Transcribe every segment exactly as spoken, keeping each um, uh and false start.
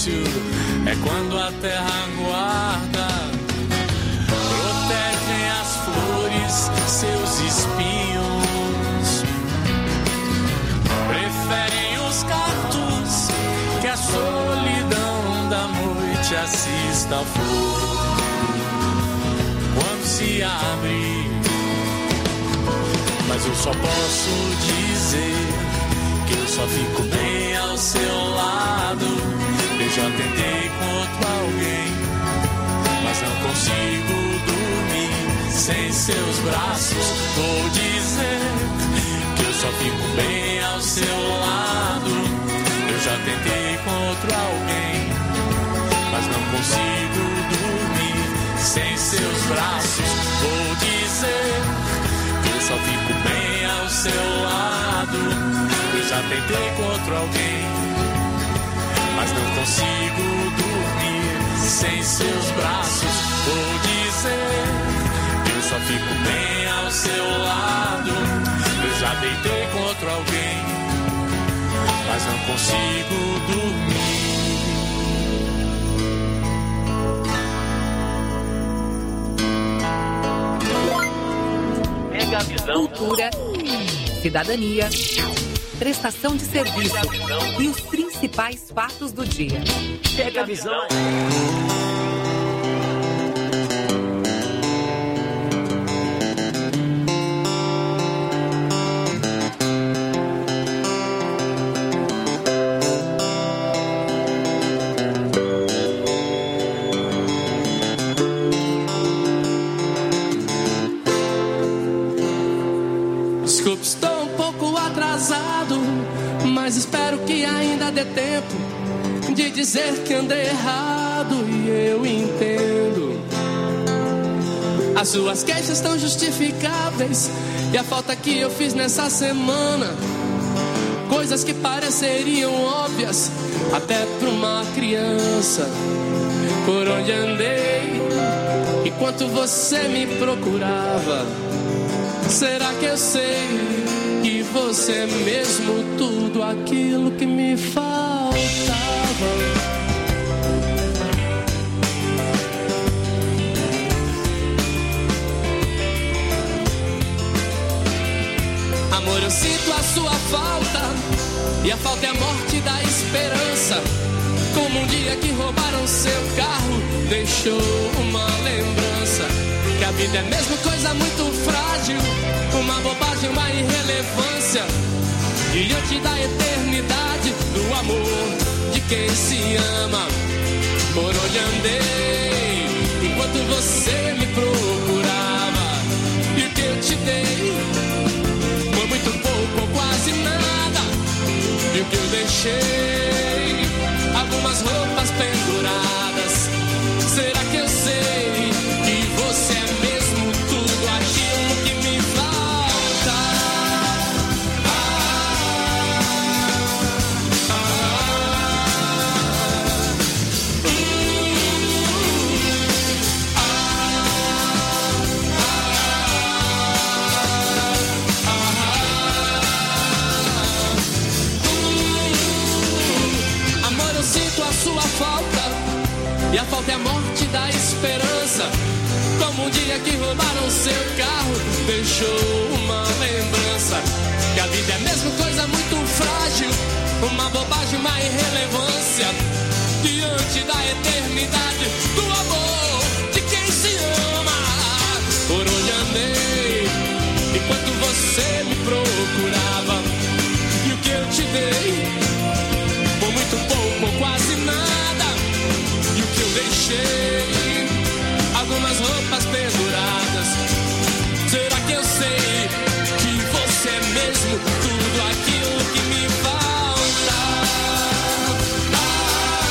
silêncio é quando a terra guarda. Protegem as flores, seus espinhos. Preferem os cactos que a solidão da noite assista a flor quando se abre. Mas eu só posso dizer que eu só fico bem ao seu lado. Eu já tentei com outro alguém, mas não consigo dormir sem seus braços. Vou dizer que eu só fico bem ao seu lado. Eu já tentei com outro alguém, mas não consigo dormir sem seus braços. Vou dizer que eu só fico bem ao seu lado. Eu já tentei com outro alguém, mas não consigo dormir sem seus braços. Vou dizer que eu só fico bem ao seu lado. Eu já deitei com outro alguém, mas não consigo dormir. Mega Visão. Cultura, cidadania, prestação de serviço e os principais fatos do dia. Pega a visão. Desculpe, estou um pouco atrasado, mas espero que ainda dê tempo de dizer que andei errado e eu entendo. As suas queixas estão justificáveis e a falta que eu fiz nessa semana, coisas que pareceriam óbvias até pra uma criança. Por onde andei enquanto você me procurava? Será que eu sei que você é mesmo tudo aquilo que me faltava? Amor, eu sinto a sua falta, e a falta é a morte da esperança. Como um dia que roubaram seu carro, deixou uma lembrança. Que a vida é mesmo coisa muito frágil, uma bobagem, uma irrelevância, diante da eternidade do amor de quem se ama. Por onde andei enquanto você me procurava, e o que eu te dei foi muito pouco ou quase nada. E o que eu deixei, algumas roupas penduradas. Será que eu sei que você é mesmo tudo aquilo que me falta? Ah, ah, uh, ah, ah, ah, uh, amor, eu sinto a sua falta, e a falta é a morte da esperança. Como um dia que roubaram seu carro, deixou uma lembrança. Que a vida é mesmo coisa muito frágil, uma bobagem, uma irrelevância, diante da eternidade do amor de quem se ama. Por onde andei enquanto você me procurava, e o que eu te dei foi muito pouco ou quase nada. E o que eu deixei, algumas roupas penduradas. Será que eu sei que você é mesmo tudo aquilo que me falta? Ah,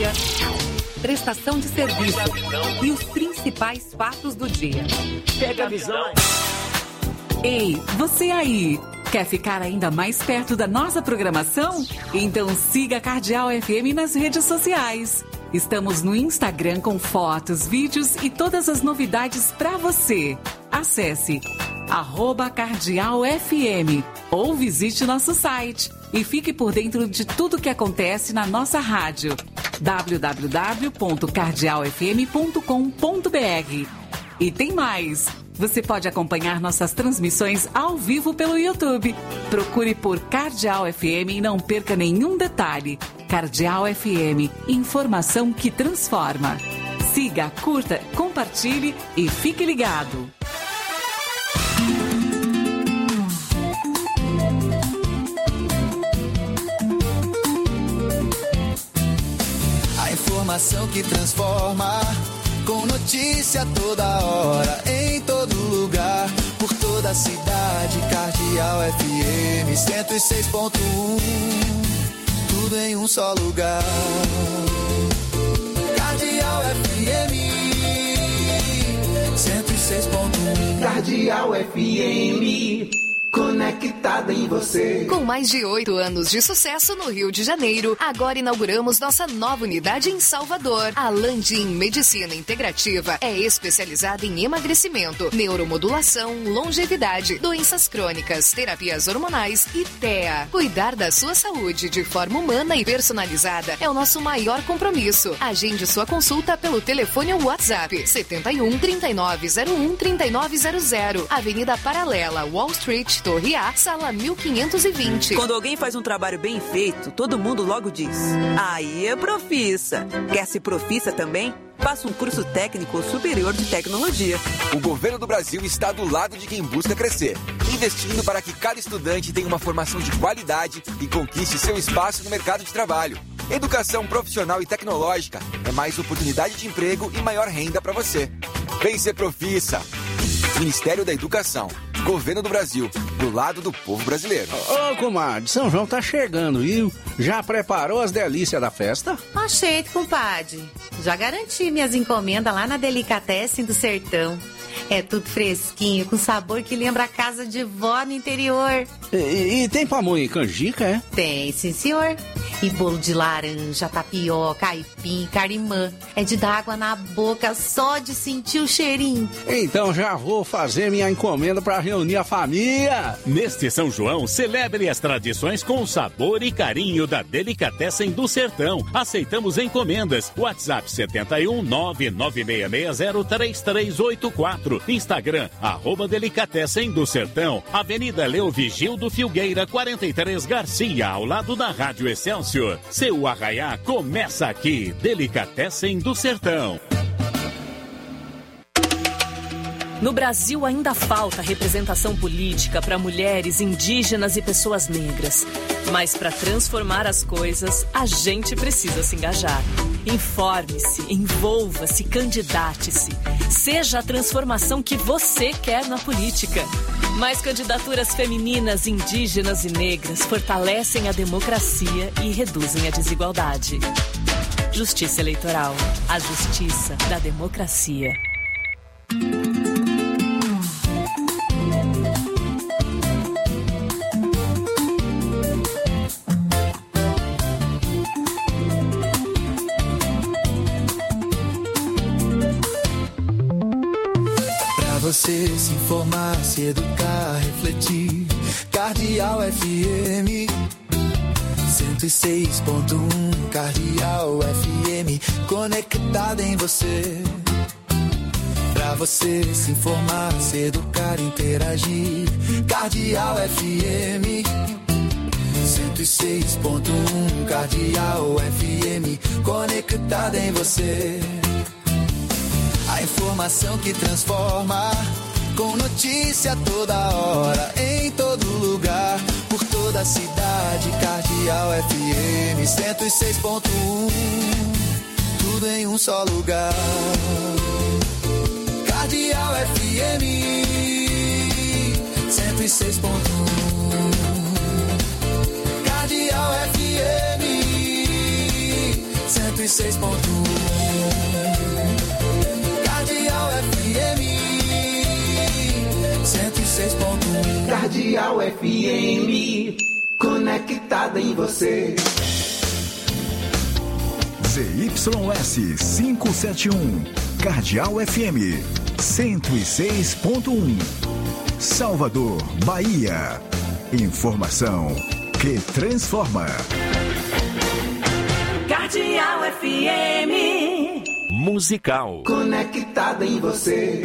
Cidadania, prestação de serviço e os principais fatos do dia. Pega a visão. Ei, você aí, quer ficar ainda mais perto da nossa programação? Então siga a Cardeal F M nas redes sociais. Estamos no Instagram com fotos, vídeos e todas as novidades para você. Acesse arroba Cardeal F M ou visite nosso site e fique por dentro de tudo que acontece na nossa rádio. w w w ponto cardeal f m ponto com ponto b r. E tem mais! Você pode acompanhar nossas transmissões ao vivo pelo YouTube. Procure por Cardeal F M e não perca nenhum detalhe. Cardeal F M, informação que transforma. Siga, curta, compartilhe e fique ligado. A informação que transforma, com notícia toda hora, em todo lugar, por toda a cidade. Cardeal F M cento e seis ponto um, tudo em um só lugar. Cardeal F M cento e seis ponto um. Cardeal F M, conectada em você. Com mais de oito anos de sucesso no Rio de Janeiro, agora inauguramos nossa nova unidade em Salvador. A Landim Medicina Integrativa é especializada em emagrecimento, neuromodulação, longevidade, doenças crônicas, terapias hormonais e T E A. Cuidar da sua saúde de forma humana e personalizada é o nosso maior compromisso. Agende sua consulta pelo telefone ou WhatsApp setenta e um, trinta e nove zero um, trinta e nove zero zero, Avenida Paralela, Wall Street, Torre A, sala mil quinhentos e vinte. Quando alguém faz um trabalho bem feito, todo mundo logo diz: aí é profissa. Quer ser profissa também? Faça um curso técnico superior de tecnologia. O governo do Brasil está do lado de quem busca crescer, investindo para que cada estudante tenha uma formação de qualidade e conquiste seu espaço no mercado de trabalho. Educação profissional e tecnológica é mais oportunidade de emprego e maior renda para você. Vem ser profissa. Ministério da Educação. Governo do Brasil, do lado do povo brasileiro. Ô, comadre, São João tá chegando, viu? Já preparou as delícias da festa? Achei, compadre. Já garanti minhas encomendas lá na Delicatessen do Sertão. É tudo fresquinho, com sabor que lembra a casa de vó no interior. E, e, e tem pamonha e canjica, é? Tem, sim, senhor. E bolo de laranja, tapioca, aipim, carimã. É de dar água na boca só de sentir o cheirinho. Então já vou fazer minha encomenda pra reunir a família. Neste São João, celebre as tradições com o sabor e carinho da Delicatessen do Sertão. Aceitamos encomendas. WhatsApp setenta e um, nove nove seis seis zero, três três oito quatro. Instagram, arroba Delicatessen do Sertão. Avenida Leovigildo Filgueira, quarenta e três Garcia, ao lado da Rádio Excelsior. Seu arraiá começa aqui. Delicatessen do Sertão. No Brasil ainda falta representação política para mulheres, indígenas e pessoas negras. Mas para transformar as coisas, a gente precisa se engajar. Informe-se, envolva-se, candidate-se. Seja a transformação que você quer na política. Mais candidaturas femininas, indígenas e negras fortalecem a democracia e reduzem a desigualdade. Justiça Eleitoral. A justiça da democracia. Você se informar, se educar, refletir. Cardeal F M cento e seis ponto um. Cardeal F M, conectada em você. Pra você se informar, se educar, interagir. Cardeal F M cento e seis ponto um. Cardeal F M, conectada em você. A informação que transforma, com notícia toda hora, em todo lugar, por toda a cidade. Cardeal F M cento e seis ponto um, tudo em um só lugar. Cardeal F M cento e seis ponto um. Cardeal F M cento e seis ponto um. Cardeal F M cento e seis ponto um. Cardeal F M, conectada em você. Z Y S quinhentos e setenta e um, Cardeal F M cento e seis ponto um. Salvador, Bahia. Informação que transforma. Cardeal F M. Musical. Conectada em você.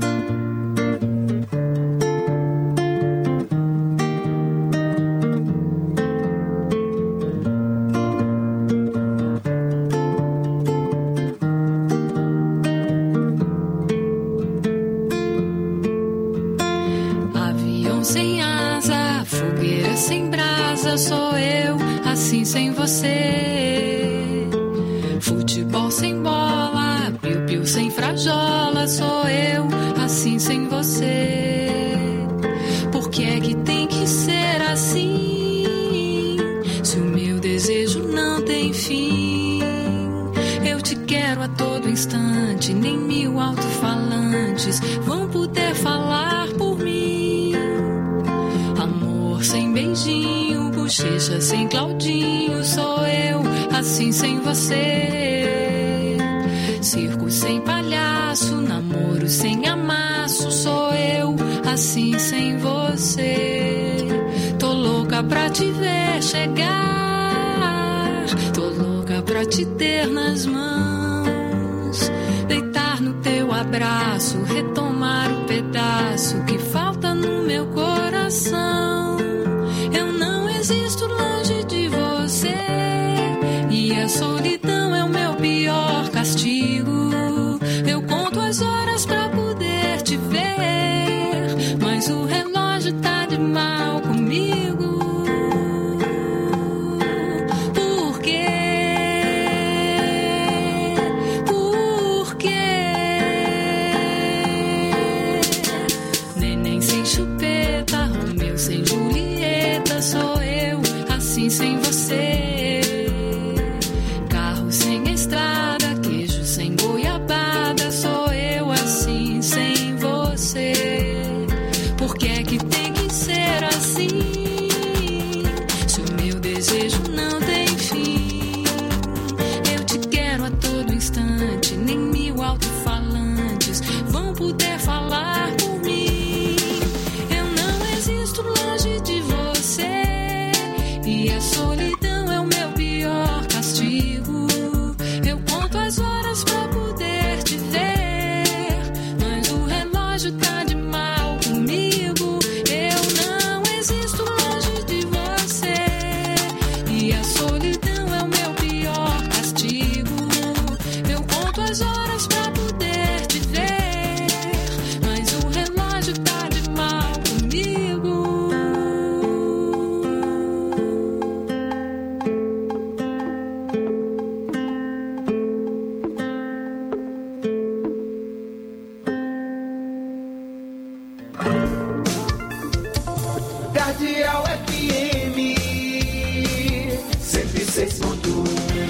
Avião sem asa, fogueira sem brasa, sou eu, assim sem você. Futebol sem bola, piu-piu sem frajola, sou eu, assim sem você. Por que é que tem que ser assim? Se o meu desejo não tem fim, eu te quero a todo instante, nem mil alto-falantes vão poder falar por mim. Amor sem beijinho, bochecha sem Claudinho, sou eu, assim sem você. Circo sem palhaço, namoro sem amasso, sou eu, assim sem você. Tô louca pra te ver chegar, tô louca pra te ter nas mãos, deitar no teu abraço, retomar o pedaço que falta no meu coração. Eu não existo longe de você, e a solidão é o meu pior castigo. Eu conto as horas pra poder te ver, mas o relógio tá de mal comigo. Por quê? Por quê? Neném sem chupeta, Romeu sem Julieta, sou eu, assim sem você. Carro sem estrada, queijo sem goiabada, sou eu, assim sem você. Por que é que tem que ser assim? Se o meu desejo não tem fim, eu te quero a todo instante, nem mil alto-falantes vão poder falar por mim. Eu não existo longe de você, e a solidão é o meu pior castigo. Eu conto as horas pra poder te ver, mas o relógio tá de mal comigo. Eu não existo longe de você, e a solidão é o meu pior castigo. Eu conto as horas pra poder te ver, mas o relógio tá de mal comigo. Cardeal F M cento e seis ponto um.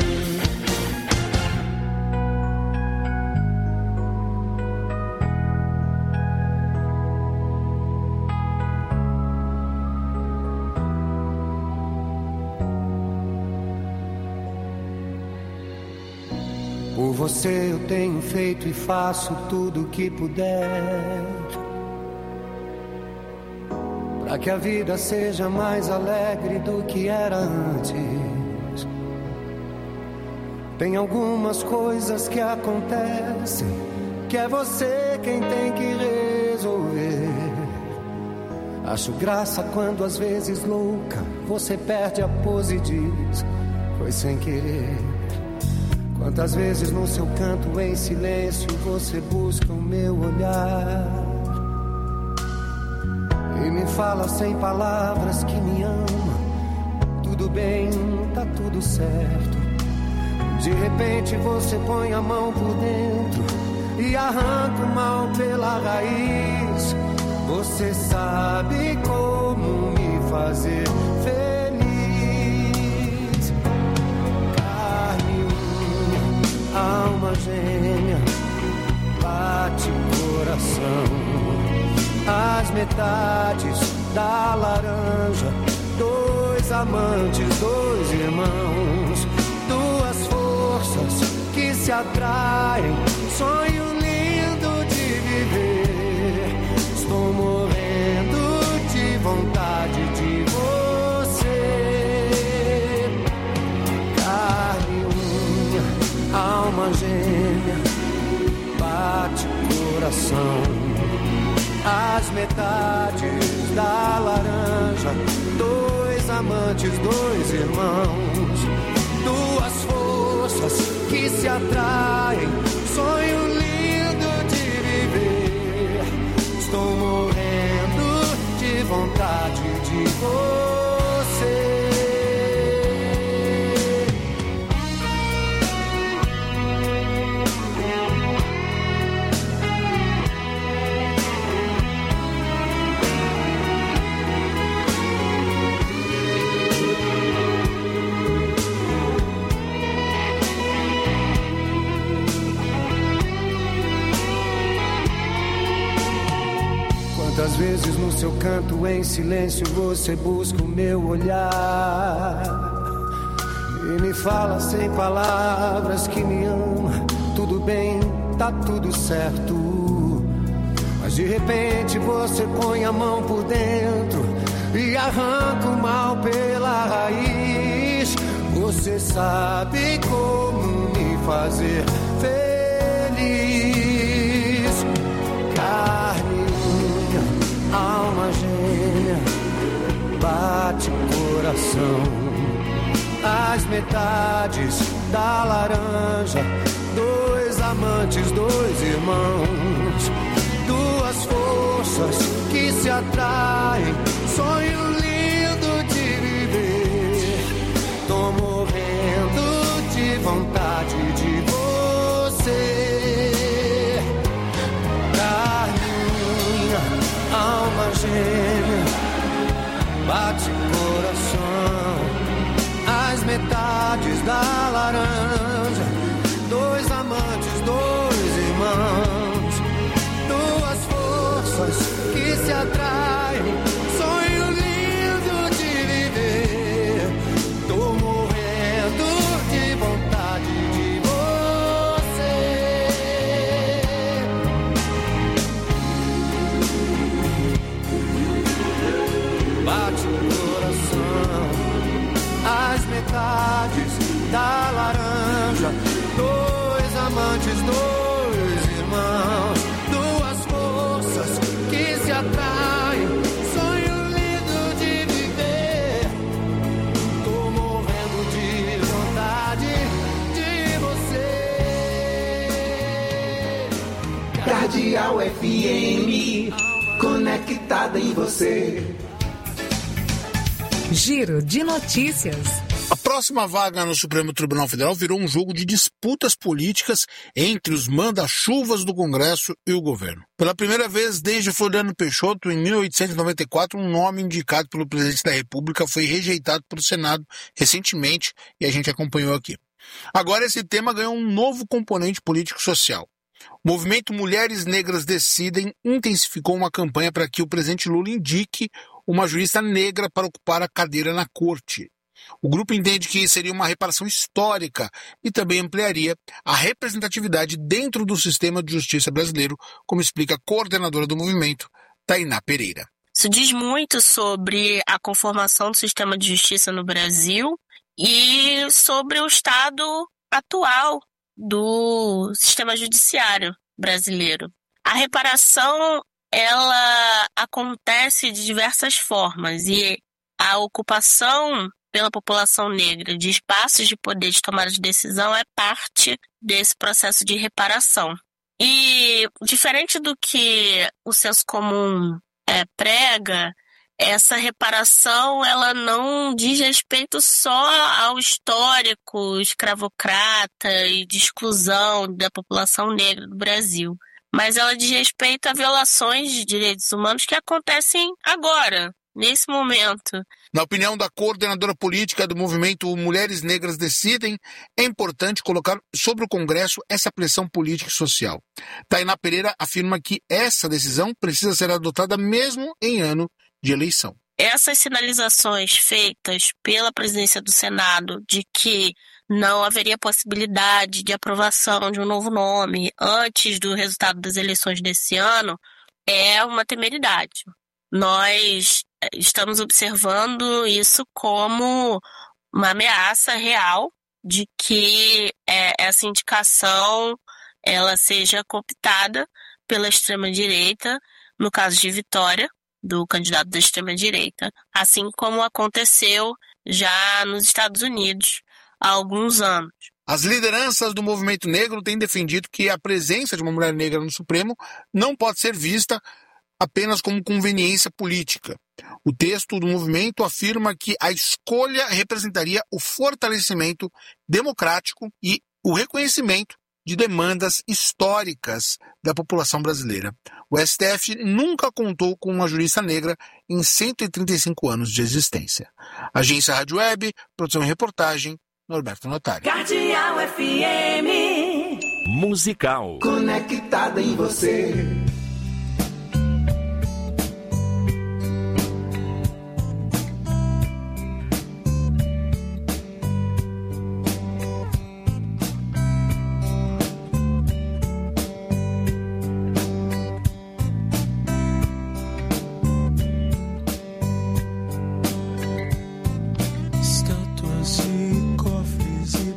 Por você eu tenho feito e faço tudo o que puder, pra que a vida seja mais alegre do que era antes. Tem algumas coisas que acontecem que é você quem tem que resolver. Acho graça quando às vezes louca você perde a pose e diz foi sem querer. Quantas vezes no seu canto em silêncio você busca o meu olhar e me fala sem palavras que me ama. Tudo bem, tá tudo certo. De repente você põe a mão por dentro e arranca o mal pela raiz. Você sabe como me fazer feliz. Carne e unha, alma gêmea, bate coração. As metades da laranja, dois amantes, dois irmãos, duas forças que se atraem, sonho lindo de viver. Estou morrendo de vontade de você. Carne e unha, alma gêmea, bate coração. As metades da laranja, dois amantes, dois irmãos, duas forças que se atraem, sonho lindo de viver. Estou morrendo de vontade de você. Quantas vezes no seu canto em silêncio você busca o meu olhar e me fala sem palavras que me ama. Tudo bem, tá tudo certo, mas de repente você põe a mão por dentro e arranca o mal pela raiz. Você sabe como me fazer feliz. Carne, alma gêmea, bate coração. As metades da laranja, dois amantes, dois irmãos, duas forças que se atraem, sonho lindo de viver. Tô morrendo de vontade de você. Carne, alma gêmea, bate coração. As metades da laranja, dois amantes, dois irmãos, duas forças que se atraem, sonho lindo de viver. Tô morrendo de vontade de você. Bate o coração. As metades da laranja, dois amantes, dois irmãos, duas forças que se atraem, sonho lindo de viver. Tô morrendo de vontade de você. Cardeal F M, conectada em você. Giro de notícias. A próxima vaga no Supremo Tribunal Federal virou um jogo de disputas políticas entre os manda-chuvas do Congresso e o governo. Pela primeira vez desde Floriano Peixoto, em mil oitocentos e noventa e quatro, um nome indicado pelo presidente da República foi rejeitado pelo Senado recentemente e a gente acompanhou aqui. Agora esse tema ganhou um novo componente político-social. O movimento Mulheres Negras Decidem intensificou uma campanha para que o presidente Lula indique uma jurista negra para ocupar a cadeira na corte. O grupo entende que seria uma reparação histórica e também ampliaria a representatividade dentro do sistema de justiça brasileiro, como explica a coordenadora do movimento, Tainá Pereira. Isso diz muito sobre a conformação do sistema de justiça no Brasil e sobre o estado atual do sistema judiciário brasileiro. A reparação, ela acontece de diversas formas e a ocupação pela população negra de espaços de poder de tomada de decisão é parte desse processo de reparação. E diferente do que o senso comum é, prega, essa reparação ela não diz respeito só ao histórico escravocrata e de exclusão da população negra do Brasil, mas ela diz respeito a violações de direitos humanos que acontecem agora, nesse momento. Na opinião da coordenadora política do movimento Mulheres Negras Decidem, é importante colocar sobre o Congresso essa pressão política e social. Tainá Pereira afirma que essa decisão precisa ser adotada mesmo em ano de eleição. Essas sinalizações feitas pela presidência do Senado de que não haveria possibilidade de aprovação de um novo nome antes do resultado das eleições desse ano é uma temeridade. Nós estamos observando isso como uma ameaça real de que é, essa indicação ela seja cooptada pela extrema-direita, no caso de Vitória, do candidato da extrema-direita, assim como aconteceu já nos Estados Unidos há alguns anos. As lideranças do movimento negro têm defendido que a presença de uma mulher negra no Supremo não pode ser vista apenas como conveniência política. O texto do movimento afirma que a escolha representaria o fortalecimento democrático e o reconhecimento de demandas históricas da população brasileira. O S T F nunca contou com uma jurista negra em cento e trinta e cinco anos de existência. Agência Rádio Web, produção e reportagem, Norberto Notari. Cardeal F M. Musical. Conectada em você.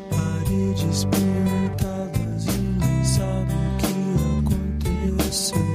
Pintadas e nem sabe o que aconteceu.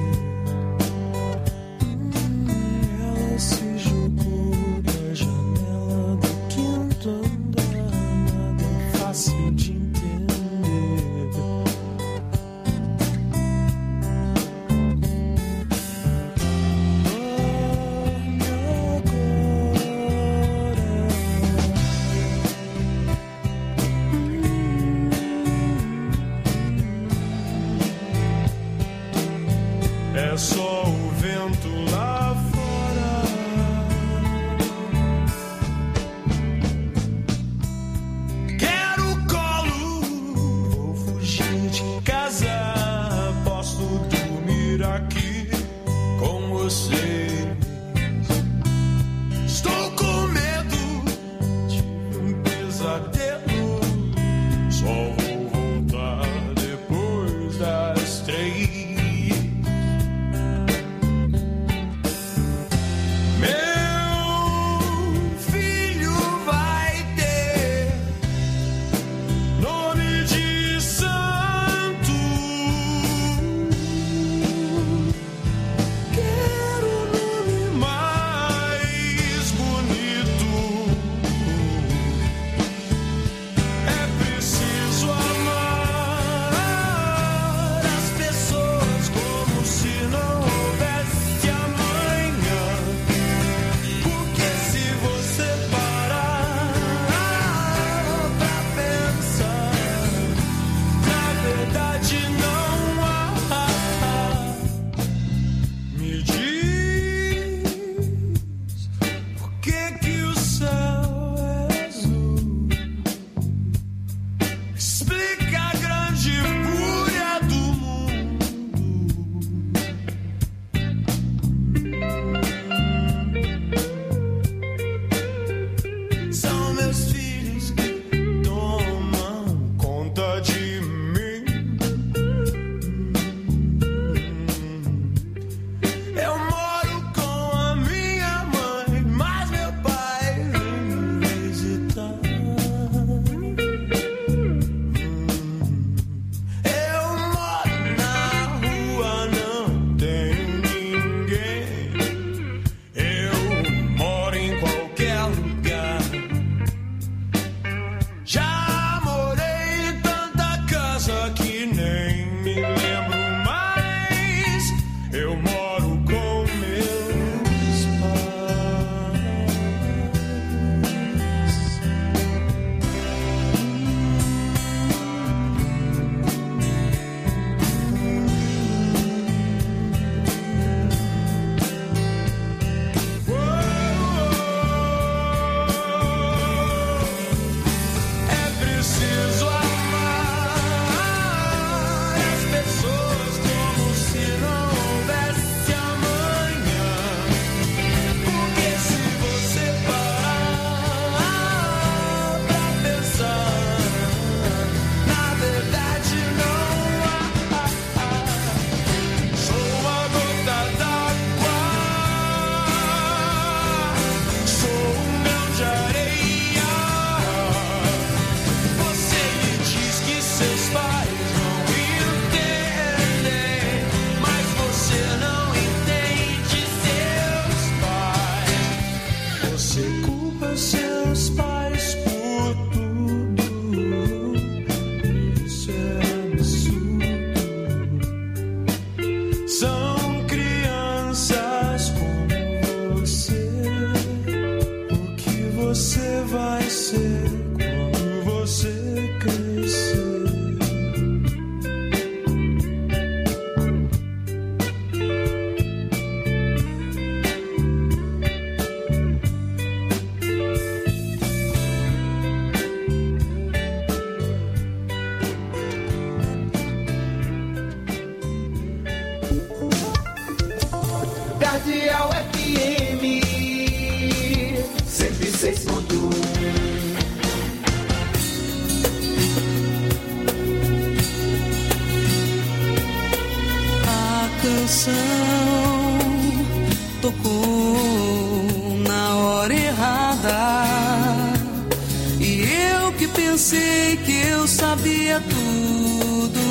pensei que eu sabia tudo,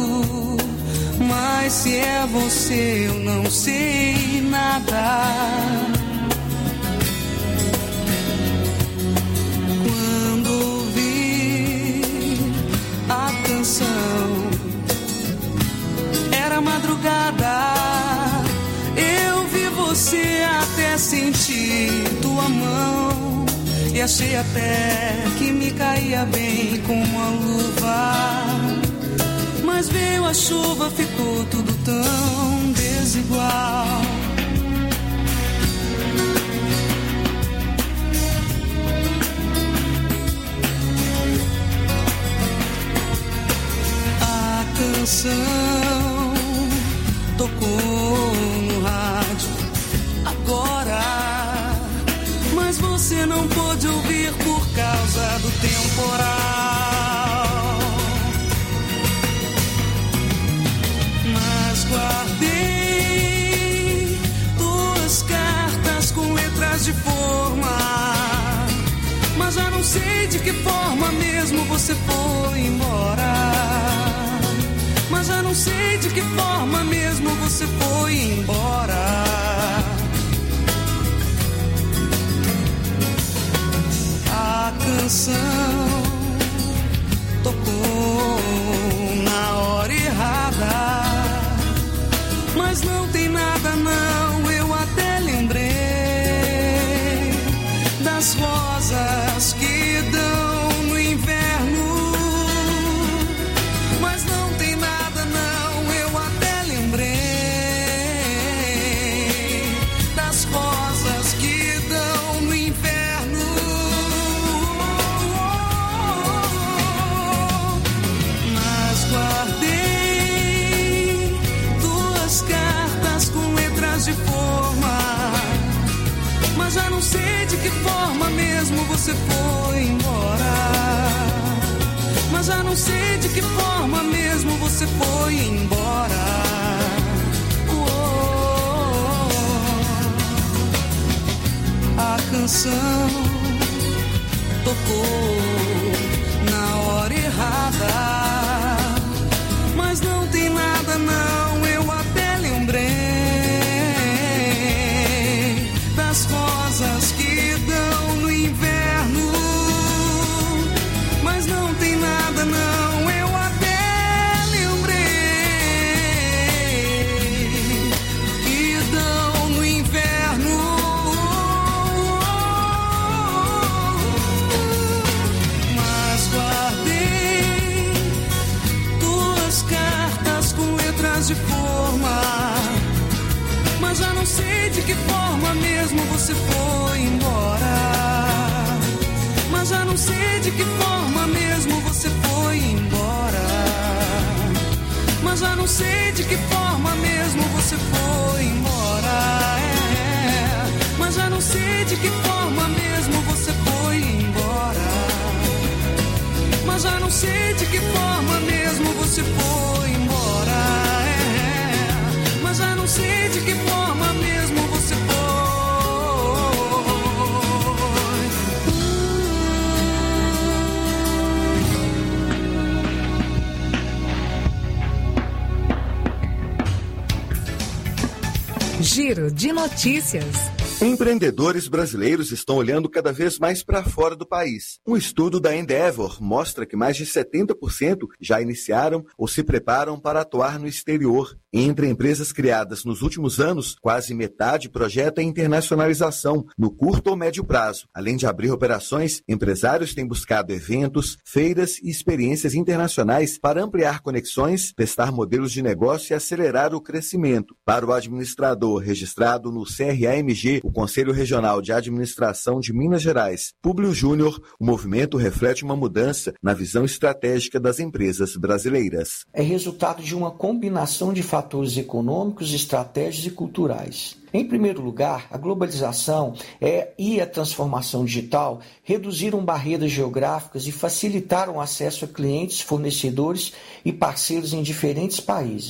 mas se é você eu não sei nada. Quando ouvi a canção, era madrugada, eu vi você até sentir tua mão e achei até que me caía bem como a luva. Mas veio a chuva, ficou tudo tão desigual. A canção tocou no rádio agora, mas você não pôde ouvir por causa do temporal. Mas guardei duas cartas com letras de forma, mas já não sei de que forma mesmo você foi embora. Mas já não sei de que forma mesmo você foi embora. A canção tocou na hora errada, mas não tem nada não, eu até lembrei das rosas que dão no inverno. Mas não tem nada não, eu até lembrei das rosas que dão no inverno. Mas guardei duas cartas com letras de forma, mas já não sei de que forma mesmo você foi embora. Mas já não sei de que forma mesmo você foi embora. Oh, a canção tocou na hora errada, mas não tem nada não, eu até lembrei das rosas que dão no inverno. Mas não tem nada não, eu até lembrei que dão no inverno. Mas guardei duas cartas com letras de forma, mas já não sei de que forma mesmo você foi embora. Mas já não sei de que forma mesmo você foi embora. Mas já não sei de que forma mesmo você foi embora. É. Mas já não sei de que forma mesmo você foi embora. Mas já não sei de que forma mesmo você foi embora. É. Mas já não sei de que forma mesmo você foi. Giro de notícias. Empreendedores brasileiros estão olhando cada vez mais para fora do país. Um estudo da Endeavor mostra que mais de setenta por cento já iniciaram ou se preparam para atuar no exterior. Entre empresas criadas nos últimos anos, quase metade projeta a internacionalização no curto ou médio prazo. Além de abrir operações, empresários têm buscado eventos, feiras e experiências internacionais para ampliar conexões, testar modelos de negócio e acelerar o crescimento. Para o administrador registrado no C R A M G, o Conselho Regional de Administração de Minas Gerais, Públio Júnior, o movimento reflete uma mudança na visão estratégica das empresas brasileiras. É resultado de uma combinação de fatores econômicos, estratégicos e culturais. Em primeiro lugar, a globalização é, e a transformação digital reduziram barreiras geográficas e facilitaram o acesso a clientes, fornecedores e parceiros em diferentes países.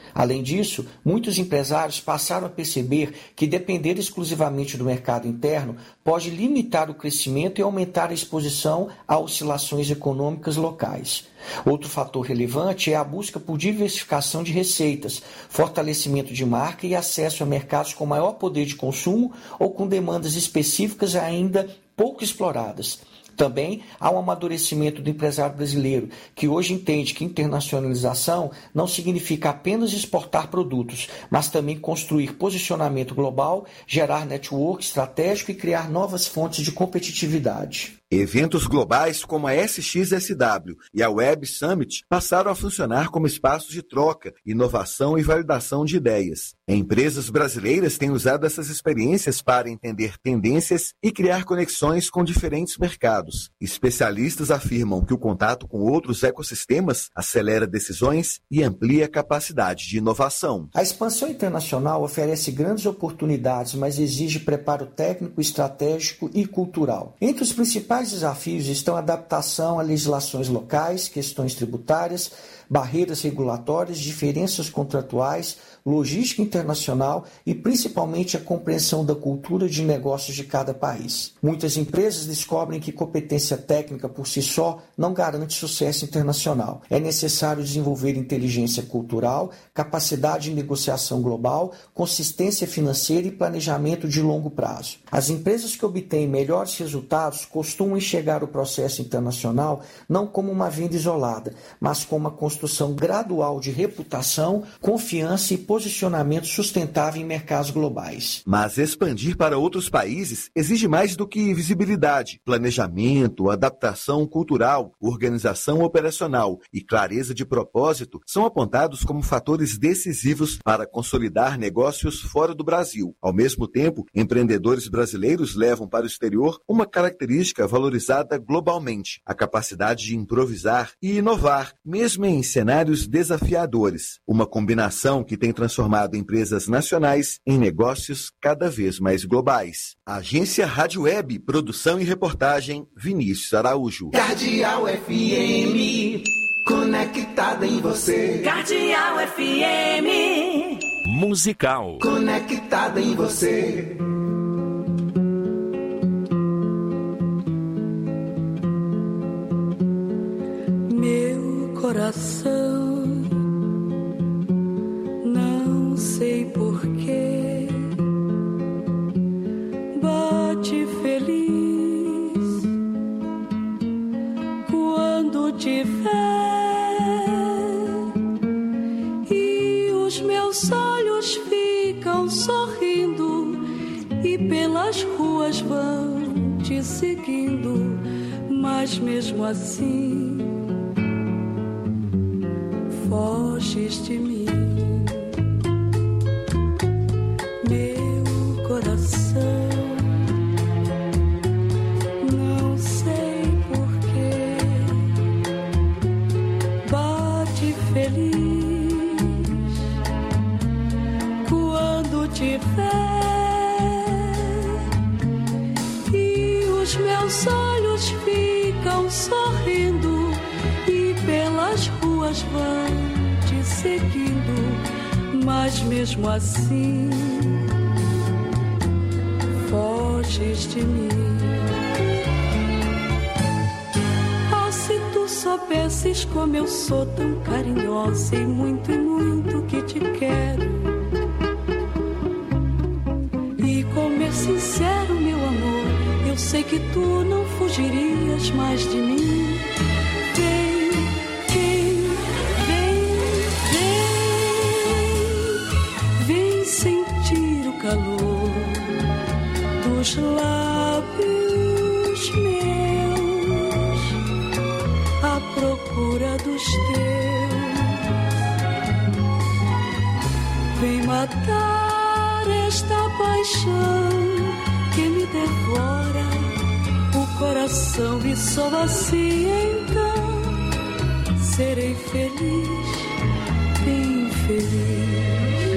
Além disso, muitos empresários passaram a perceber que depender exclusivamente do mercado interno pode limitar o crescimento e aumentar a exposição a oscilações econômicas locais. Outro fator relevante é a busca por diversificação de receitas, fortalecimento de marca e acesso a mercados com maior poder de consumo ou com demandas específicas ainda pouco exploradas. Também há um amadurecimento do empresário brasileiro, que hoje entende que internacionalização não significa apenas exportar produtos, mas também construir posicionamento global, gerar network estratégico e criar novas fontes de competitividade. Eventos globais como a S X S W e a Web Summit passaram a funcionar como espaços de troca, inovação e validação de ideias. Empresas brasileiras têm usado essas experiências para entender tendências e criar conexões com diferentes mercados. Especialistas afirmam que o contato com outros ecossistemas acelera decisões e amplia a capacidade de inovação. A expansão internacional oferece grandes oportunidades, mas exige preparo técnico, estratégico e cultural. Entre os principais Os desafios estão a adaptação a legislações locais, questões tributárias, barreiras regulatórias, diferenças contratuais, logística internacional e principalmente a compreensão da cultura de negócios de cada país. Muitas empresas descobrem que competência técnica por si só não garante sucesso internacional. É necessário desenvolver inteligência cultural, capacidade de negociação global, consistência financeira e planejamento de longo prazo. As empresas que obtêm melhores resultados costumam enxergar o processo internacional não como uma venda isolada, mas como uma construção gradual de reputação, confiança e posicionamento sustentável em mercados globais. Mas expandir para outros países exige mais do que visibilidade. Planejamento, adaptação cultural, organização operacional e clareza de propósito são apontados como fatores decisivos para consolidar negócios fora do Brasil. Ao mesmo tempo, empreendedores brasileiros levam para o exterior uma característica valorizada globalmente: a capacidade de improvisar e inovar, mesmo em cenários desafiadores. Uma combinação que tem transformado empresas nacionais em negócios cada vez mais globais. Agência Rádio Web, produção e reportagem, Vinícius Araújo. Cardeal F M, conectada em você. Cardeal F M. Musical. Conectada em você. Meu coração, não sei porquê, bate feliz quando te vê, e os meus olhos ficam sorrindo e pelas ruas vão te seguindo, mas mesmo assim foges de mim. Meu coração, não sei porquê, bate feliz quando te vê, e os meus olhos ficam sorrindo e pelas ruas vão te seguindo, mas mesmo assim foges de mim. Oh, se tu soubesses como eu sou tão carinhosa e muito e muito que te quero, e como é sincero meu amor, eu sei que tu não fugirias mais de mim. Vem, vem, vem, vem, vem sentir o calor dos lábios meus à procura dos teus. Vem matar esta paixão que me devora o coração, e só assim então serei feliz, bem feliz.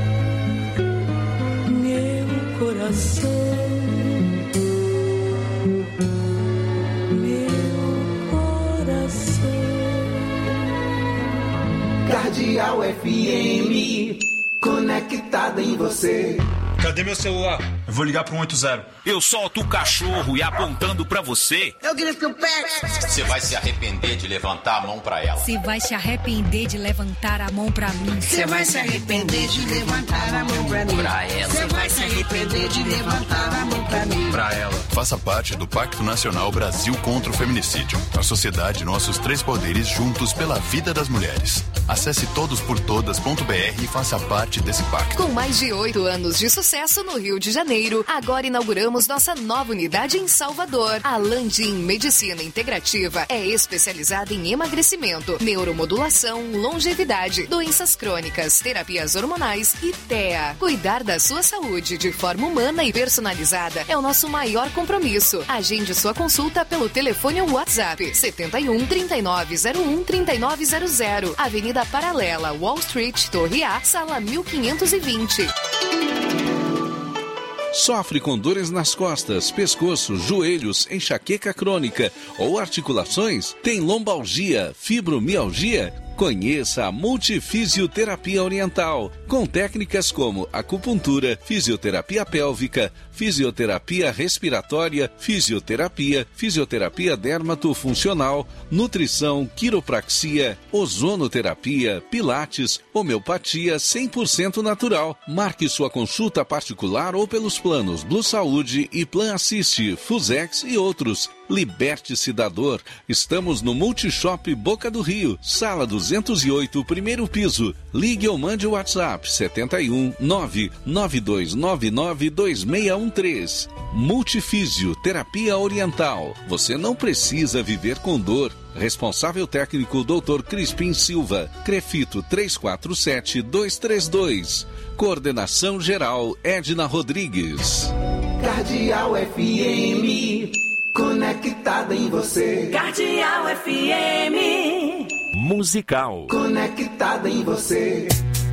Meu coração, Cardeal Cardeal F M, conectada em você. Cadê meu celular? Eu vou ligar pro um oito zero. Eu solto o cachorro e apontando pra você. Eu grito que o pé. Você vai se arrepender de levantar a mão pra ela. Você vai se arrepender de levantar a mão pra mim. Você vai se arrepender de levantar a mão pra mim. Pra ela. Você vai se arrepender de levantar a mão pra mim. Pra ela. Faça parte do Pacto Nacional Brasil contra o Feminicídio. A sociedade Nossos Três Poderes juntos pela vida das mulheres. Acesse todos por todas ponto b r e faça parte desse pacto. Com mais de oito anos de sucesso no Rio de Janeiro, agora inauguramos nossa nova unidade em Salvador. A Landim Medicina Integrativa é especializada em emagrecimento, neuromodulação, longevidade, doenças crônicas, terapias hormonais e T E A. Cuidar da sua saúde de forma humana e personalizada é o nosso maior compromisso. Agende sua consulta pelo telefone ou WhatsApp setenta e um, trinta e nove zero um, trinta e nove zero zero, Avenida Paralela, Wall Street, Torre A, sala mil quinhentos e vinte. Sofre com dores nas costas, pescoço, joelhos, enxaqueca crônica ou articulações? Tem lombalgia, fibromialgia? Conheça a Multifisioterapia Oriental, com técnicas como acupuntura, fisioterapia pélvica, fisioterapia respiratória, fisioterapia, fisioterapia dermatofuncional, nutrição, quiropraxia, ozonoterapia, pilates, homeopatia cem por cento natural. Marque sua consulta particular ou pelos planos Blue Saúde e Plan Assist, Fusex e outros. Liberte-se da dor. Estamos no Multishop Boca do Rio, sala duzentos e oito, primeiro piso. Ligue ou mande o WhatsApp setenta e um, nove nove dois nove nove dois seis um três. Multifísio Terapia Oriental. Você não precisa viver com dor. Responsável técnico doutor Crispim Silva. Crefito três quatro sete, dois três dois. Coordenação geral Edna Rodrigues. Cardeal F M, conectada em você. Cardeal F M. Musical. Conectada em você.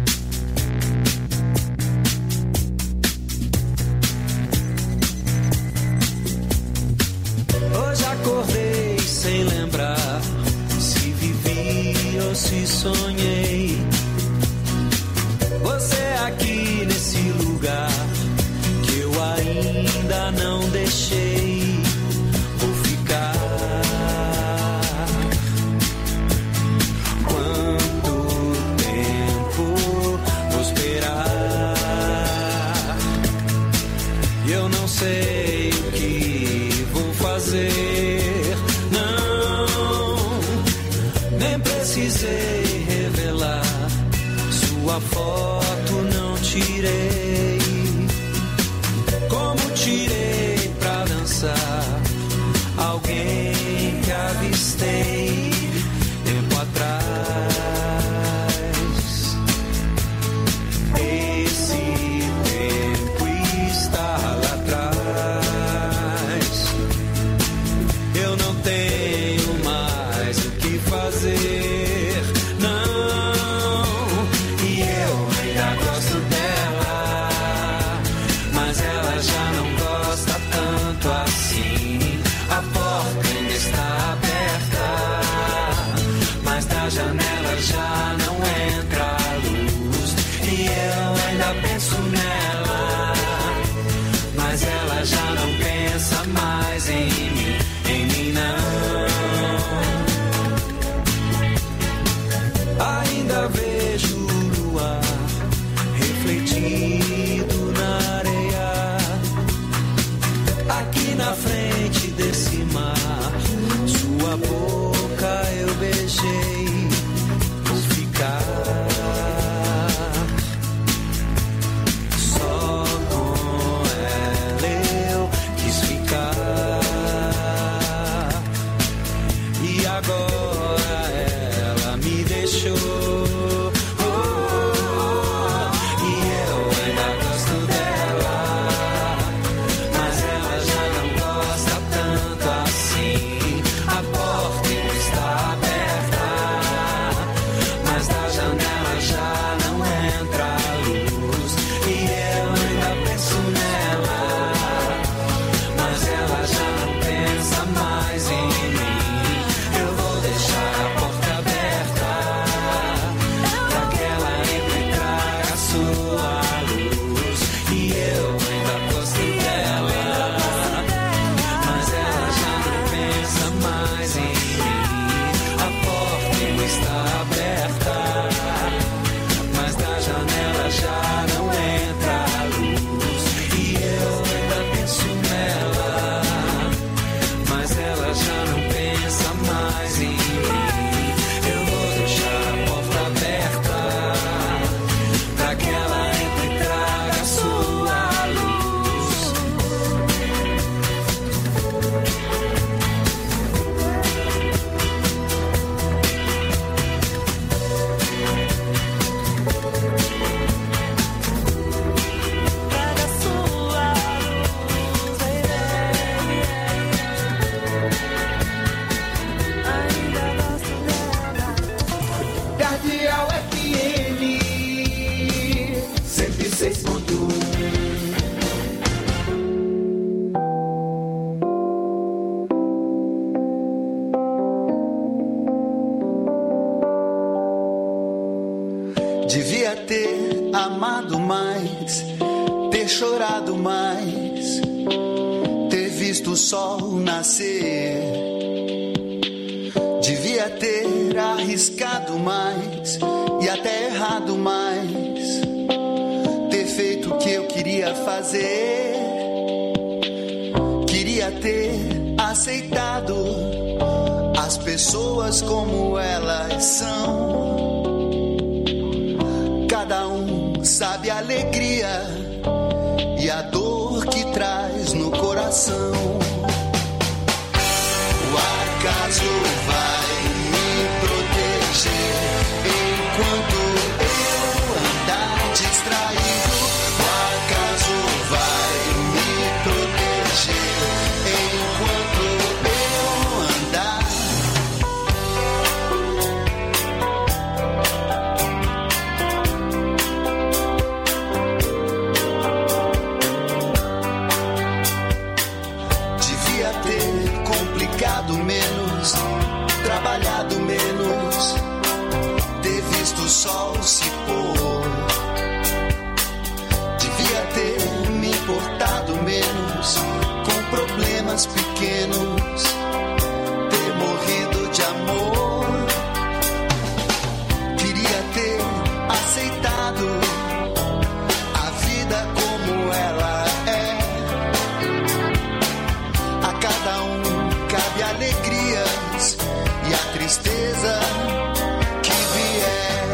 Hoje acordei sem lembrar se vivi ou se sonhei. Você aqui nesse lugar que eu ainda não deixei. Vou ficar. Quanto tempo vou esperar? Eu não sei o que vou fazer. Não, nem precisei revelar. Sua foto não tirei. Como tirei pra dançar alguém que avistei tempo atrás. Esse tempo está lá atrás. Eu não tenho mais o que fazer, não. E eu ainda gosto dela, mas ela já não gosta tanto assim. A porta ainda está aberta, mas da janela já não entra a luz. E eu ainda penso nela, mas ela já não pensa mais em mim, em mim não. Ainda vejo o luar refletido na areia, aqui na frente desse mar. Sua boca eu beijei. Vou ficar só com ela, eu quis ficar. E agora ela me deixou. Oh, e eu ainda gosto dela, mas ela já não gosta tanto assim. A porta ainda está aberta, visto o sol nascer. Devia ter arriscado mais e até errado mais, ter feito o que eu queria fazer. Queria ter aceitado as pessoas como elas são. Cada um sabe a alegria e a dor que traz no coração. O acaso vai me proteger enquanto eu andar distraído. O acaso vai me proteger enquanto eu andar. Devia ter complicado menos, trabalhado menos, ter visto o sol se pôr. Devia ter me importado menos com problemas pequenos, ter morrido de amor. Queria ter aceitado a vida como ela é. A cada um cabe alegrias e a tristeza que vier.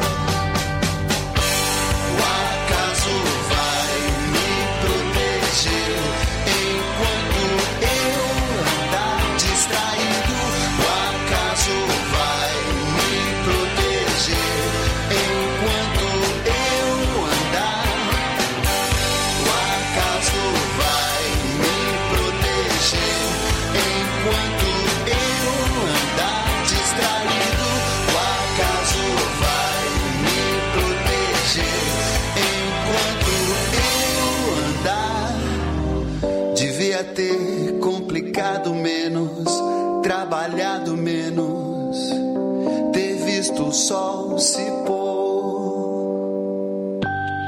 O acaso vai me proteger enquanto eu andar distraído. O acaso vai me proteger enquanto eu andar. O acaso vai me proteger enquanto eu andar distraído. O acaso vai me proteger enquanto eu andar. Devia ter complicado menos, trabalhado menos, ter visto o sol se pôr.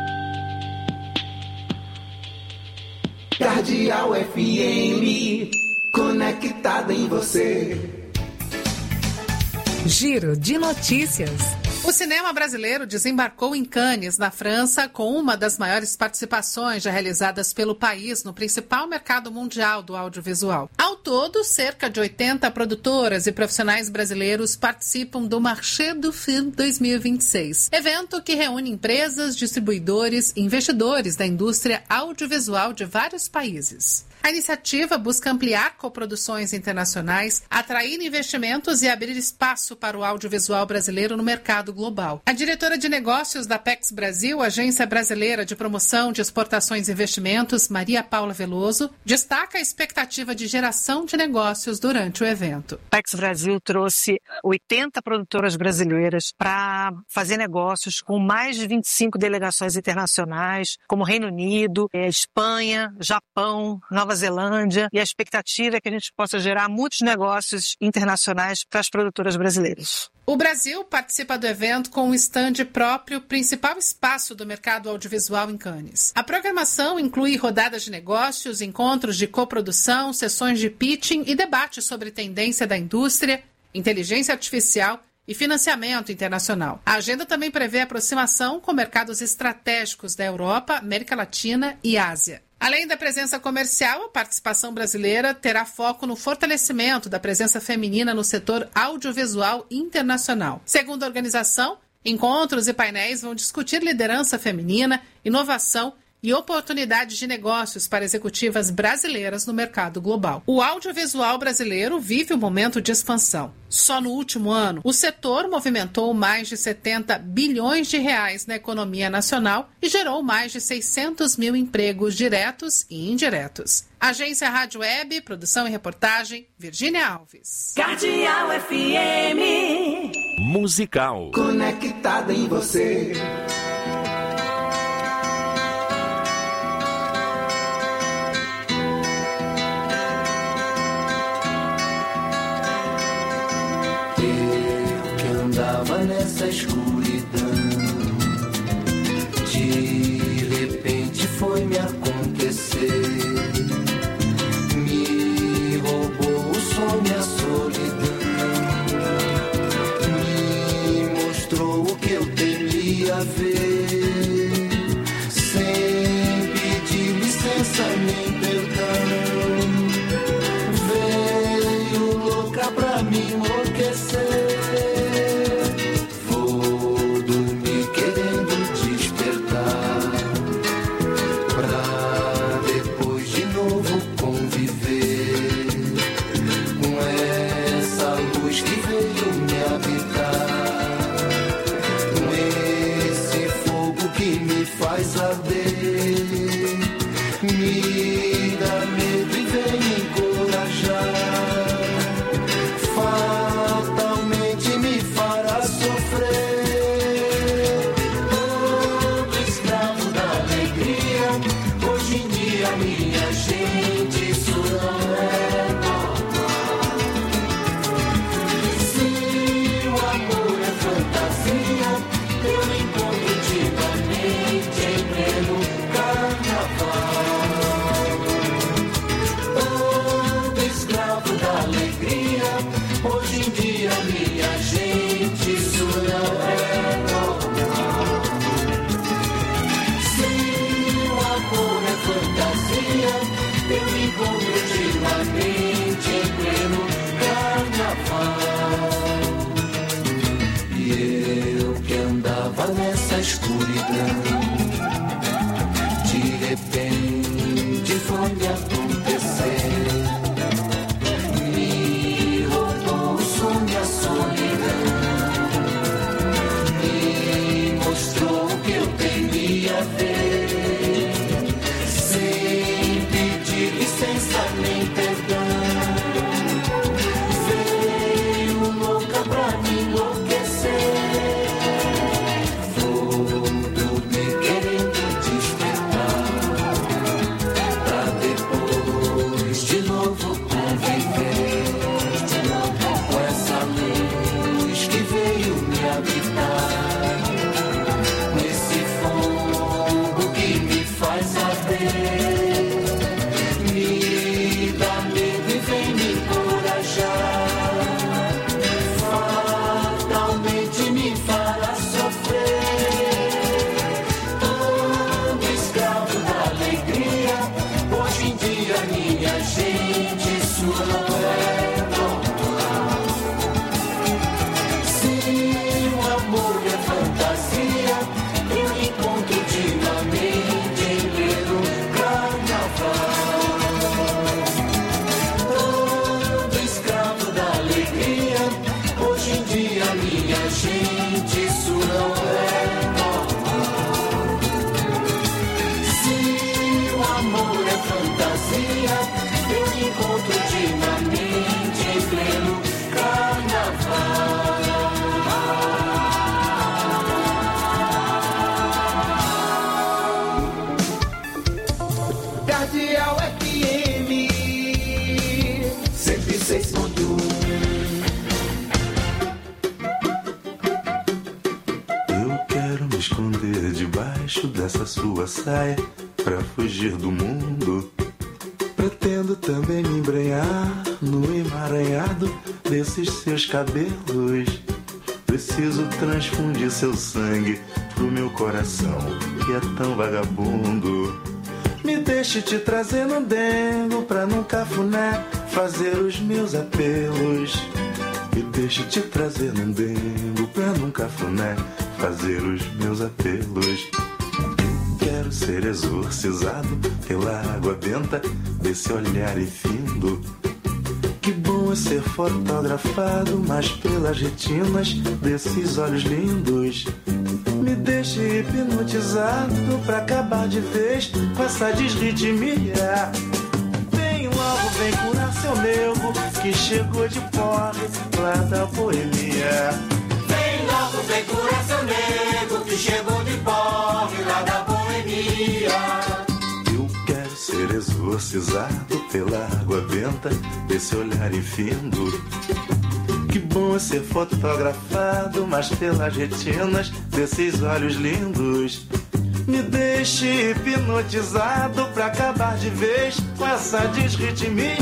Cardeal F M, conectada em você. Giro de notícias. O cinema brasileiro desembarcou em Cannes, na França, com uma das maiores participações já realizadas pelo país no principal mercado mundial do audiovisual. Ao todo, cerca de oitenta produtoras e profissionais brasileiros participam do Marché du Film dois mil e vinte e seis, evento que reúne empresas, distribuidores e investidores da indústria audiovisual de vários países. A iniciativa busca ampliar coproduções internacionais, atrair investimentos e abrir espaço para o audiovisual brasileiro no mercado global. A diretora de negócios da Pex Brasil, Agência Brasileira de Promoção de Exportações e Investimentos, Maria Paula Veloso, destaca a expectativa de geração de negócios durante o evento. A Pex Brasil trouxe oitenta produtoras brasileiras para fazer negócios com mais de vinte e cinco delegações internacionais, como Reino Unido, Espanha, Japão, Nova Zelândia, e a expectativa é que a gente possa gerar muitos negócios internacionais para as produtoras brasileiras. O Brasil participa do evento com um estande próprio, principal espaço do mercado audiovisual em Cannes. A programação inclui rodadas de negócios, encontros de coprodução, sessões de pitching e debates sobre tendência da indústria, inteligência artificial e financiamento internacional. A agenda também prevê aproximação com mercados estratégicos da Europa, América Latina e Ásia. Além da presença comercial, a participação brasileira terá foco no fortalecimento da presença feminina no setor audiovisual internacional. Segundo a organização, encontros e painéis vão discutir liderança feminina, inovação e oportunidades de negócios para executivas brasileiras no mercado global. O audiovisual brasileiro vive um momento de expansão. Só no último ano, o setor movimentou mais de setenta bilhões de reais na economia nacional e gerou mais de seiscentos mil empregos diretos e indiretos. Agência Rádio Web, produção e reportagem, Virgínia Alves. Cardeal F M. Musical. Conectada em você. Andava nessa escuridão, de repente foi me acontecer, me novo conviver com essa luz que veio me habitar, nesse fogo que me faz arder, me dá medo e vem me encorajar, fatalmente me fará sofrer, todo escravo da alegria. Hoje em dia, minha gente, isso não é normal. Se o amor é fantasia, eu encontro ultimamente em pleno carnaval. Todo escravo da alegria, hoje em dia, minha gente, isso não é normal. Se o amor é fantasia, eu encontro ultimamente em pleno carnaval. Cardeal F M cento e seis ponto um. Eu quero me esconder debaixo dessa sua saia pra fugir do mundo. Pretendo também me embrenhar no emaranhado desses seus cabelos. Preciso transfundir seu sangue pro meu coração, que é tão vagabundo. Me deixe te trazer no dengo pra num cafuné fazer os meus apelos. Me deixe te trazer num dengo pra num cafuné fazer os meus apelos. Quero ser exorcizado pela água benta desse olhar infindo. Que bom é ser fotografado, mas pelas retinas desses olhos lindos. Me deixe hipnotizado pra acabar de vez com essa desritmia. Vem logo, vem curar seu nego que chegou de porre lá da boemia. Vem logo, vem curar seu nego que chegou de porre lá da boemia. Eu quero ser exorcizado pela água benta desse olhar infindo. Que bom é ser fotografado, mas pelas retinas desses olhos lindos. Me deixe hipnotizado pra acabar de vez com essa desritmia.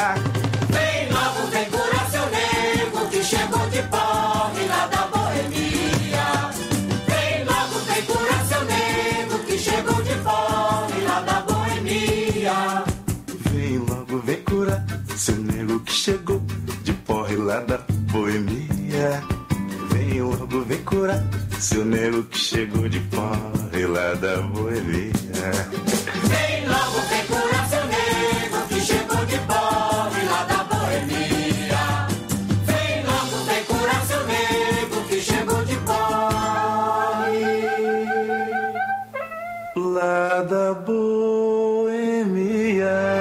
Vem logo, vem curar seu nego que chegou de porre lá da boemia. Vem logo, vem curar seu nego que chegou de porre lá da boemia. Vem logo, vem curar seu nego que chegou de porre lá da boemia. Vem logo, vem curar seu nego que chegou de porre lá da boemia. Vem logo, vem curar seu nego que chegou de porre lá da boemia. Vem logo, vem curar seu nego que chegou de porre lá da boemia.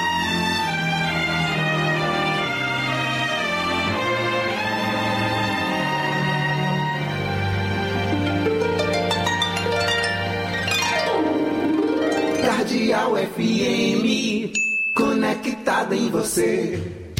Cardeal F M, conectada em você.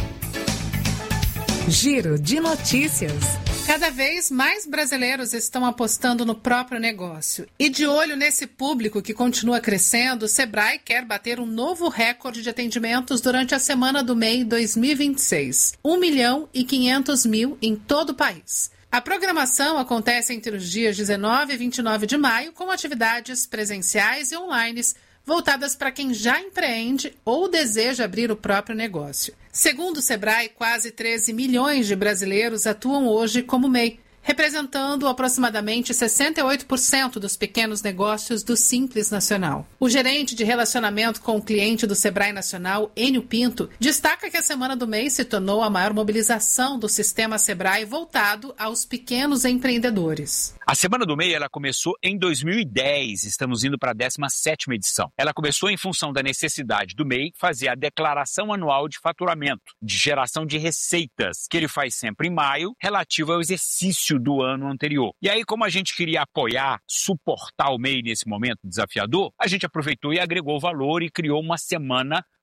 Giro de notícias. Cada vez mais brasileiros estão apostando no próprio negócio. E de olho nesse público que continua crescendo, o Sebrae quer bater um novo recorde de atendimentos durante a Semana do M E I dois mil e vinte e seis. um milhão e quinhentos mil em todo o país. A programação acontece entre os dias dezenove e vinte e nove de maio, com atividades presenciais e online voltadas para quem já empreende ou deseja abrir o próprio negócio. Segundo o Sebrae, quase treze milhões de brasileiros atuam hoje como M E I, representando aproximadamente sessenta e oito por cento dos pequenos negócios do Simples Nacional. O gerente de relacionamento com o cliente do Sebrae Nacional, Enio Pinto, destaca que a Semana do M E I se tornou a maior mobilização do sistema Sebrae voltado aos pequenos empreendedores. A Semana do M E I ela começou em dois mil e dez, estamos indo para a décima sétima edição. Ela começou em função da necessidade do M E I fazer a declaração anual de faturamento, de geração de receitas, que ele faz sempre em maio, relativo ao exercício do ano anterior. E aí, como a gente queria apoiar, suportar o M E I nesse momento desafiador, a gente aproveitou e agregou valor e criou uma semana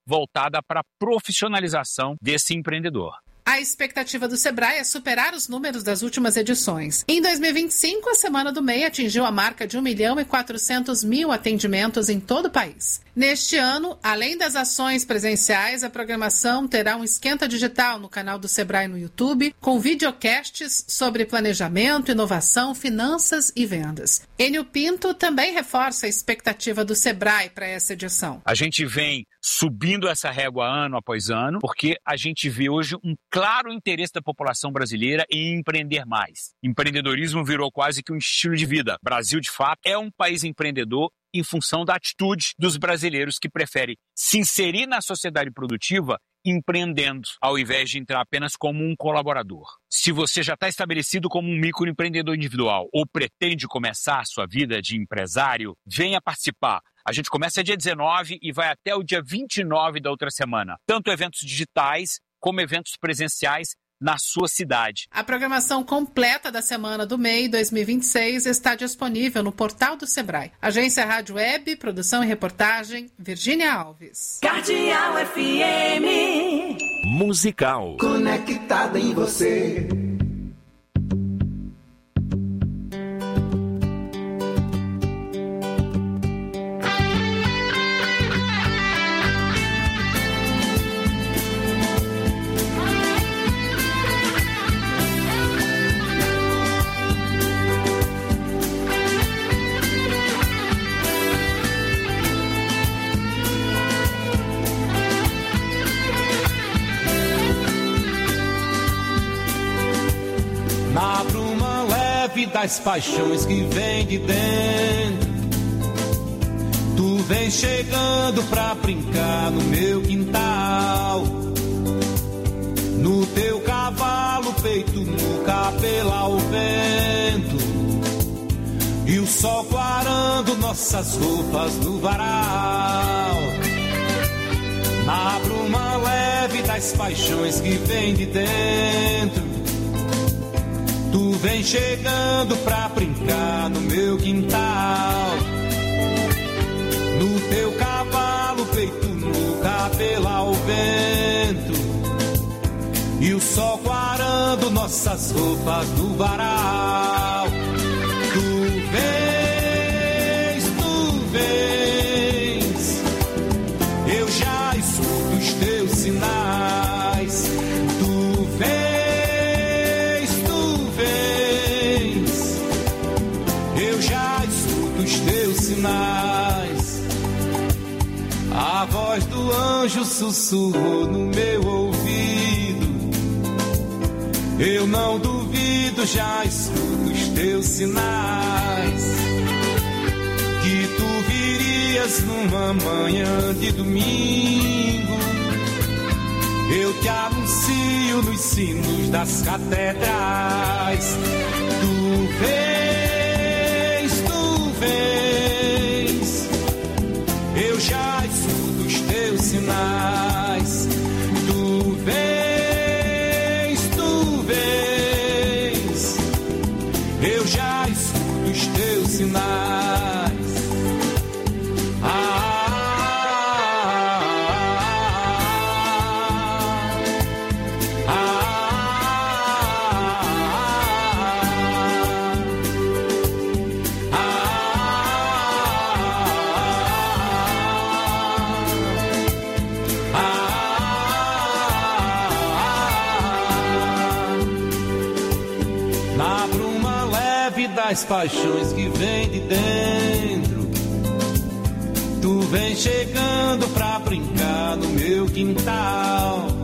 voltada para a profissionalização desse empreendedor. A expectativa do Sebrae é superar os números das últimas edições. Em dois mil e vinte e cinco, a Semana do M E I atingiu a marca de um milhão e quatrocentos mil atendimentos em todo o país. Neste ano, além das ações presenciais, a programação terá um esquenta digital no canal do Sebrae no YouTube, com videocasts sobre planejamento, inovação, finanças e vendas. Enio Pinto também reforça a expectativa do Sebrae para essa edição. A gente vem subindo essa régua ano após ano, porque a gente vê hoje um claro interesse da população brasileira em empreender mais. Empreendedorismo virou quase que um estilo de vida. O Brasil, de fato, é um país empreendedor em função da atitude dos brasileiros que preferem se inserir na sociedade produtiva empreendendo, ao invés de entrar apenas como um colaborador. Se você já está estabelecido como um microempreendedor individual ou pretende começar a sua vida de empresário, venha participar. A gente começa dia dezenove e vai até o dia vinte e nove da outra semana. Tanto eventos digitais como eventos presenciais na sua cidade. A programação completa da Semana do M E I dois mil e vinte e seis está disponível no portal do Sebrae. Agência Rádio Web, produção e reportagem, Virgínia Alves. Cardeal F M. Musical. Conectada em você. Das paixões que vem de dentro, tu vem chegando pra brincar no meu quintal, no teu cavalo, peito no cabelo ao vento, e o sol clarando nossas roupas no varal. Na bruma leve das paixões que vem de dentro, tu vem chegando pra brincar no meu quintal, no teu cavalo, peito no cabelo ao vento, e o sol clarando nossas roupas no varal. Tu vens, tu vens, eu já escuto os teus sinais. Tu vens, teus sinais. A voz do anjo sussurrou no meu ouvido, eu não duvido, já escuto os teus sinais, que tu virias numa manhã de domingo. Eu te anuncio nos sinos das catedrais. Tu vens, tu vens, eu já escuto os teus sinais. Tu vens, tu vens, eu já escuto os teus sinais. Ah, as paixões que vem de dentro, tu vem chegando pra brincar no meu quintal,